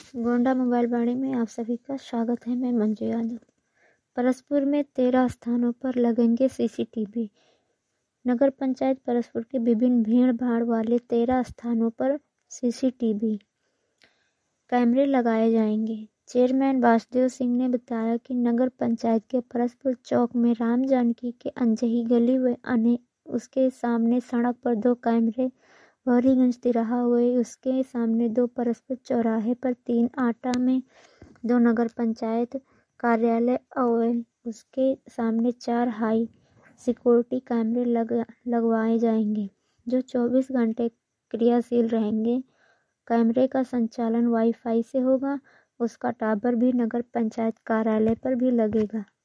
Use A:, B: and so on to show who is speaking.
A: Gonda mobile वाणी में आप सभी का स्वागत है। मैं मंजू यादव। परसपुर में 13 स्थानों पर लगेंगे सीसीटीवी। नगर पंचायत परसपुर के विभिन्न भीड़ भाड़ वाले 13 स्थानों पर सीसीटीवी कैमरे लगाए जाएंगे। चेयरमैन वासुदेव सिंह ने बताया कि नगर पंचायत के परसपुर चौक में राम जानकी के अनजही गली व उसके सामने सड़क पर 2 कैमरे, भौरीगंज तिराहा हुए उसके सामने 2, परसपुर चौराहे पर 3, आटा में 2, नगर पंचायत कार्यालय और उसके सामने 4 हाई सिक्योरिटी कैमरे लगवाए जाएंगे, जो 24 घंटे क्रियाशील रहेंगे। कैमरे का संचालन वाईफाई से होगा। उसका टावर भी नगर पंचायत कार्यालय पर भी लगेगा।